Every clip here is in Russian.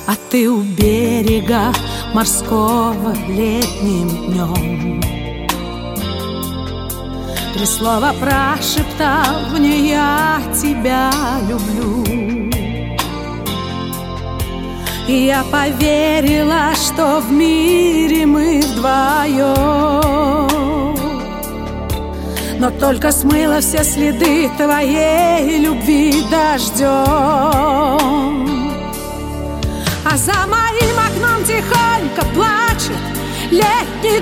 а ты у берега морского летним днем. 3 слова прошептал мне: я тебя люблю. И я поверила, что в мире мы вдвоем. Но только смыло все следы твоей любви дождем. А за моим окном тихонько плачет летний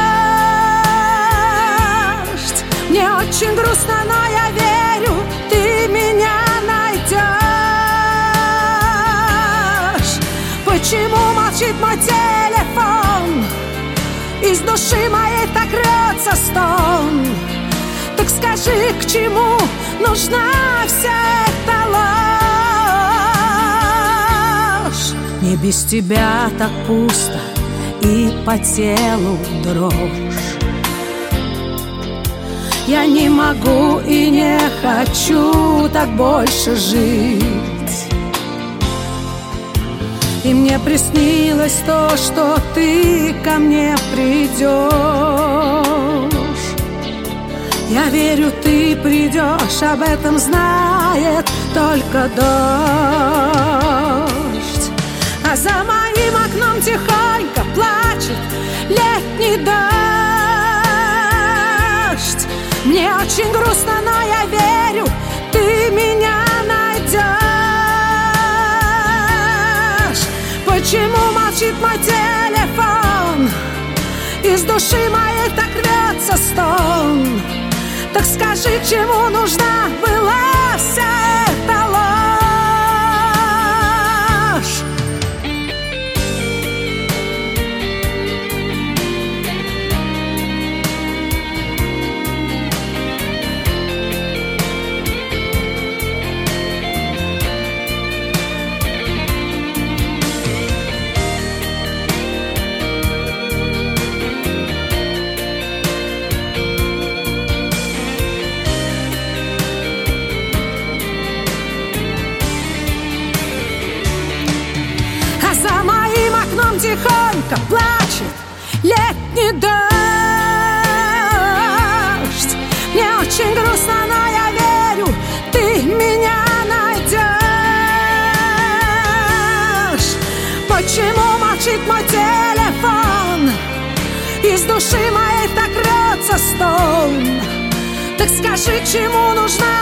дождь. Мне очень грустно, но я верю, ты меня найдешь. Почему молчит мой телефон? Из души моей так рвется стон. Так скажи, к чему нужна вся эта ложь? Не без тебя так пусто и по телу дрожь. Я не могу и не хочу так больше жить. И мне приснилось то, что ты ко мне придешь. Я верю, ты придешь, об этом знает только дождь. А за моим окном тихонько плачет летний дождь. Мне очень грустно, но я верю, ты меня найдешь. Почему молчит мой телефон? Из души моей так рвется стон. Так скажи, чему нужна была вся эта ложь? Тихонько плачет летний дождь. Мне очень грустно, но я верю, ты меня найдешь. Почему молчит мой телефон? Из души моей так рвется стон. Так скажи, чему нужна